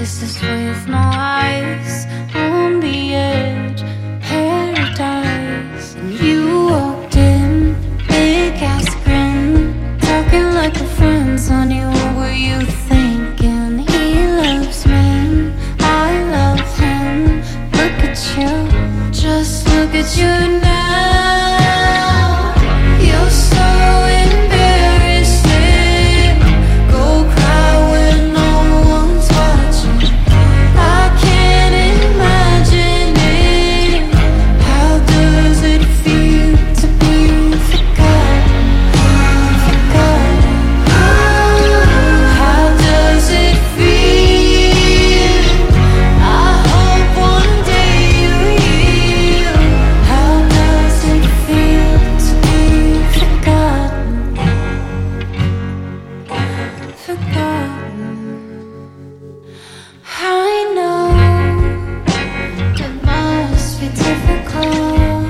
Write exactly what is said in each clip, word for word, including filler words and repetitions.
Kisses with no eyes on the edge, paradise. And you walked in, big ass grin, talking like a friend. Honey, what were you thinking? He loves me, I love him. Look at you, just look at you now. You're so embarrassing. Go cry when no one's watching. I can't imagine it. How does it feel to be forgotten? Forgotten. How does it feel? I hope one day you heal. How does it feel to be forgotten? Forgotten. I know it must be difficult.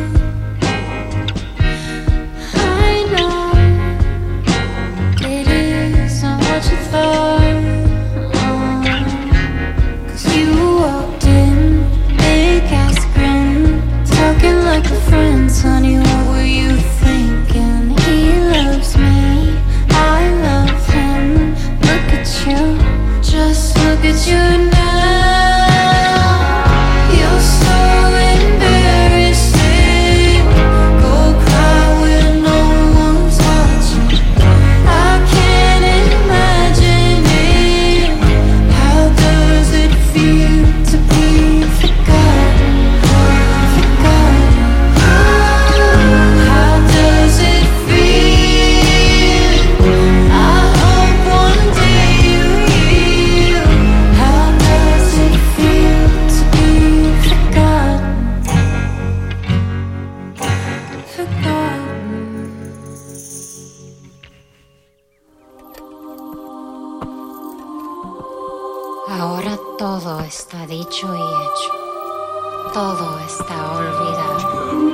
I know it isn't what you thought. Oh, 'cause you walked in, big ass grin, talking like a friend. Honey, what were you thinking? He loves me, I love him. Look at you, just look at you now. You're so embarrassing. Go cry when no one's watching. I can't imagine it. How does it feel to be forgotten? Forgotten. How does it feel? I hope one day you heal. How does it feel to be forgotten? Forgotten. Ahora todo está dicho y hecho. Todo está olvidado.